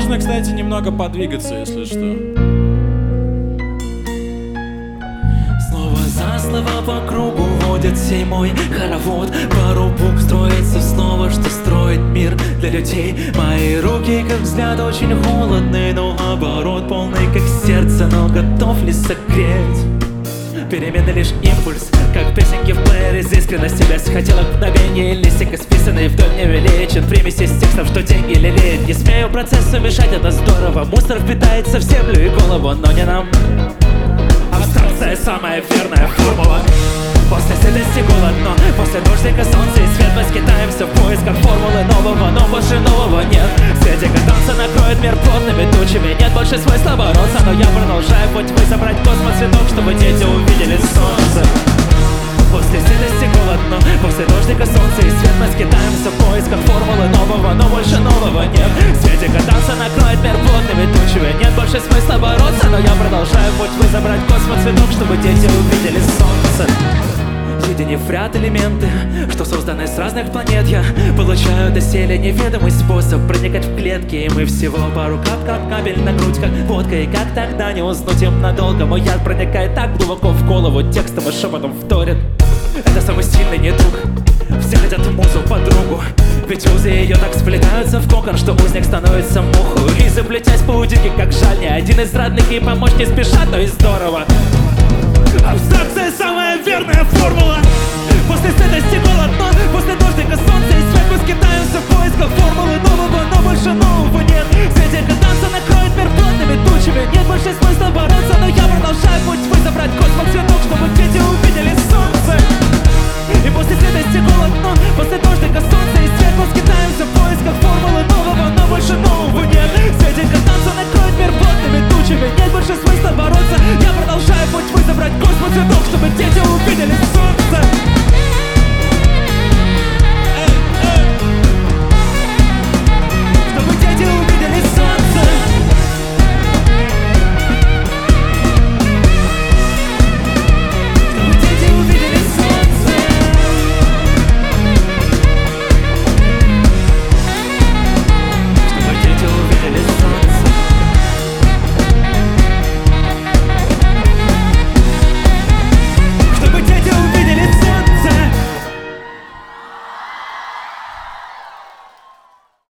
Можно, кстати, немного подвигаться, если что. Слово за слово по кругу водит сей мой хоровод. Пару букв строится снова, что строит мир для людей. Мои руки, как взгляд, очень холодный, но оборот полный, как сердце, но готов ли согреть? Перемены лишь импульс, как песенки в плеере. Из искренности без хотелок мгновение. Листик исписанный вдоль не величен. Примесь из текстов, что деньги лелеет. Не смею процессу мешать, это здорово. Мусор впитается в землю и голову, но не нам. Абстракция самая верная формула. После сытости голод, но после дождика солнце и свет. Мы скитаемся в поисках формулы нового, но больше нового нет. Светик танца накроет мир плотными тучами. Нет больше свойства бороться, но я продолжаю путь. Вы забрать космос цветок, чтобы дети увидели солнце. После сытости голод, но после дождика солнце и свет. Мы скитаемся в поисках формулы нового, но больше нового нет. Светик танца накроет мир плотными тучами. Нет больше смысла бороться, но я продолжаю путь. Вы забрать космос цветок, чтобы дети увидели солнце. Соединив ряд элементы, что созданы с разных планет, я получаю доселе неведомый способ проникать в клетки. И мы всего пару как кабель на грудь, как водка. И как тогда не уснуть им надолго? Мой яд проникает так глубоко в голову, текстом и шепотом вторит. Это самый сильный недуг. Все хотят музу, подругу, ведь узы ее так сплетаются в кокон, что узник становится мухой. И заплетясь паутинки, как жаль, ни один из родных ей помочь не спешат, но и здорово. Абстракция самая верная формула. После сытости голод, но после дождика солнце и свет. Мы скитаемся в поисках формулы нового, но больше нового нет. Светик танца накроет мир плотными тучами. Нет больше смысла бороться,